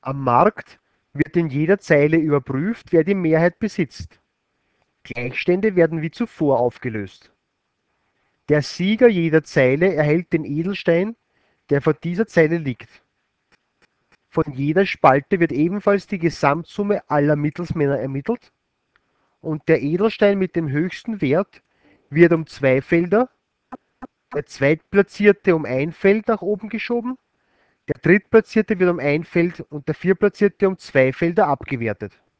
Am Markt wird in jeder Zeile überprüft, wer die Mehrheit besitzt. Gleichstände werden wie zuvor aufgelöst. Der Sieger jeder Zeile erhält den Edelstein, der vor dieser Zeile liegt. Von jeder Spalte wird ebenfalls die Gesamtsumme aller Mittelsmänner ermittelt und der Edelstein mit dem höchsten Wert wird um 2 Felder, der Zweitplatzierte um 1 Feld nach oben geschoben, der Drittplatzierte wird um 1 Feld und der Viertplatzierte um 2 Felder abgewertet.